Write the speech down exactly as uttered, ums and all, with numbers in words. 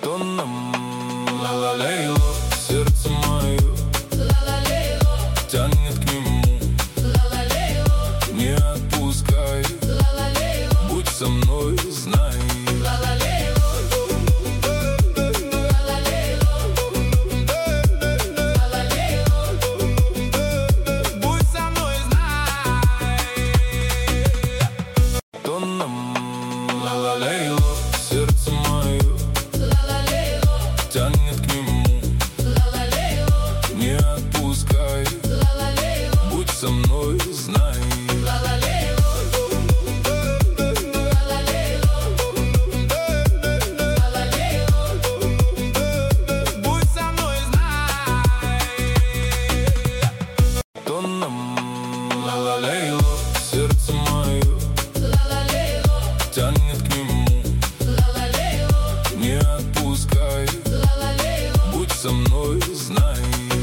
тоном. Ла-ла-лейло, сердце мое ла-ла-лейло тянет к нему. Ла-ла-лейло, не отпускай. Ла-ла-лейло, будь со мной, знай. Ла-ла-лейло, ла-ла-лейло, ла-ла-лейло, будь со мной, знай. Тоном. Ла-ла-лейло, сердце мое ла-ла-лейло тянет к нему. Ла-ла-лейло, не отпускай. Ла-ла-лейло, будь со мной, знай. Ла-ла-лейло, ла-ла-лейло, ла-ла-лейло, будь со мной, знай. Тоном. Ла-ла-лейло, сердце мое ла-ла-лейло тянет к нему. Ла-ла-лейло, не отпускай. Ла-ла-лейло, будь со мной, знай.